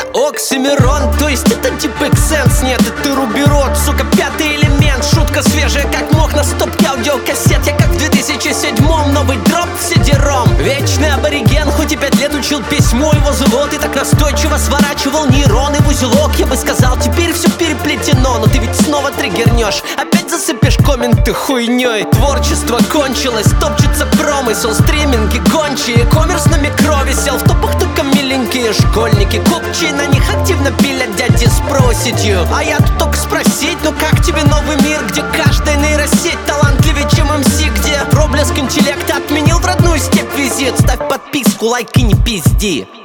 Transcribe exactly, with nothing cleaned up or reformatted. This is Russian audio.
Оксимирон, то есть это типа X-Sense. Нет, это Руберот, сука, пятый элемент. Шутка свежая, как мох на стопке аудиокассет. Я как в две тысячи седьмом, новый дроп в сидером. Вечный абориген, хоть и пять лет учил письмо его зовут. И так настойчиво сворачивал нейроны в узелок. Я бы сказал, теперь все переплетено, но ты ведь снова триггернешь. Опять засыпешь комменты хуйней. Творчество кончилось, топчется промысел. Стриминги гончие, коммерс на микро висел. В топах только миленькие школьники. Копчи на них активно пилят дяди с проседью. А я тут только спросить, ну как тебе новый мир, где каждая нейросеть талантливее, чем эм си, где проблеск интеллекта отменил в родную степь визит. Ставь подписку, лайк и не пизди.